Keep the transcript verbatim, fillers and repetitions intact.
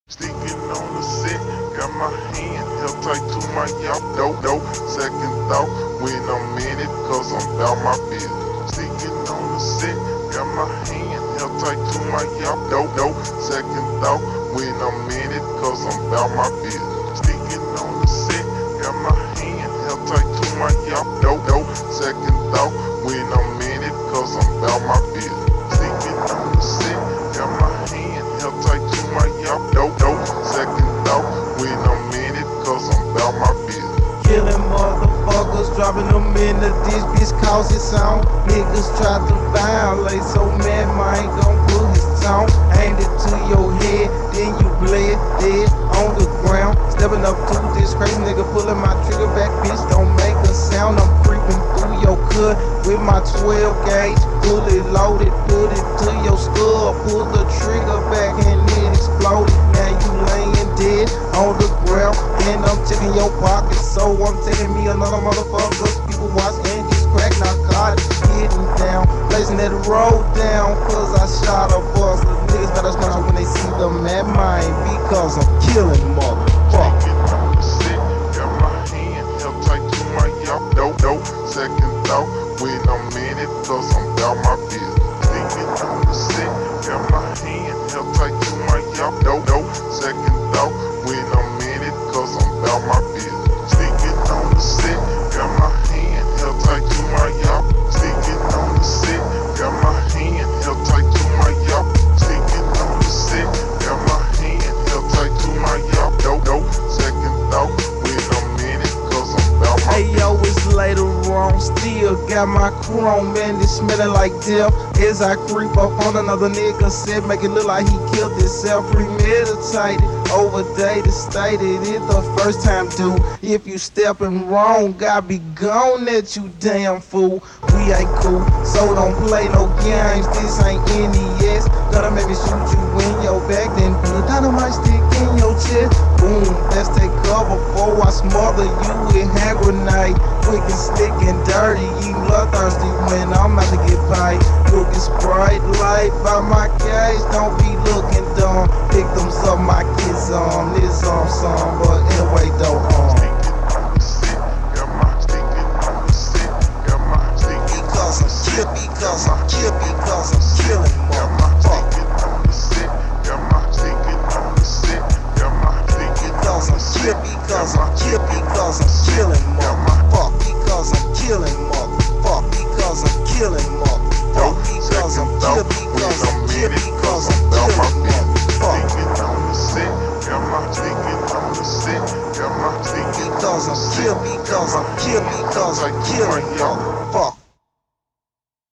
Sneaking on the set, got my hand held tight to my yacht. Dope, dope, second thought when I'm in it, cause I'm about my business. Sneaking on the set, got my hand held tight to my yacht. Dope, dope, second thought when I'm in it, cause I'm about my business. Sneaking on the set, got my hand held tight to my yacht. Dope, dope, second thought when I'm in it, cause I'm about my business. Sneaking on the set, got my hand held tight to my yacht. Dope, dope, second thought when I'm in it, cause I'm about my business. Killing motherfuckers, dropping them in the ditch, bitch, cause it's on. Niggas try to violate, so man, mine gon' pull his tongue. Aimed it to your head, then you bled dead on the ground. Stepping up to this crazy nigga, pulling my trigger back, bitch, don't make a sound. I'm creeping through your cut with my twelve gauge, fully loaded, put it to your skull, pull the trigger back and it exploded. Now you laying dead on the ground, and I'm checking your pockets, so I'm taking me another motherfucker. People watch and just crack narcotics, getting down, blazing that road down, cause I shot a bus. The niggas better smile when they see them at mine, because I'm killing motherfuckers. Sneaking on the set, got my hand held tight to my yacht. Dope, dope, second thought when I'm in it, cause I'm about my business. Sneaking on the set, got my hand held tight to my yacht. Dope, dope, second thought when I'm in it, cause I'm about my business. Sneaking on the set, got my hand held tight to my yacht. Sneaking on the set, got my hand held tight to my yacht. Sneaking on the set, got my hand held tight to my yacht. Dope, dope, second thought when I'm in it, cause I'm about my Hey yo, it's later on, still got my chrome, man, it's smelling like death. As I creep up on another nigga, said make it look like he killed himself. Premeditated, overdated, stated it the first time, dude. If you stepping wrong, I be gone at you, damn fool. We ain't cool, so don't play no games. This ain't N E S. Gonna make me shoot you in your back, then put a dynamite stick in your chest. Boom, let's take cover before I smother you with hand grenade. Quick and slick and dirty, you bloodthirsty when I'm about to get paid. Looking bright light by my cage, don't be looking dumb. Victims of my kids on this on song, but anyway though um. Sneaking on the set, got my sneaking on the set, got my sneaking Because I'm kill, because I'm kill, because I'm killing got my motherfucker. sneaking on the set, got my sneaking on the set, got my sneaking Because I'm kill, because I'm kill, because I'm killing motherfucker. Because I'm killing motherfucker. Because I'm killing motherfucker. Because I'm kill, because I'm kill, because I'm killing motherfucker. Sneaking on the set, got my sneaking on the set, got my sneaking Because I'm kill, because I'm kill, because I'm killing motherfucker.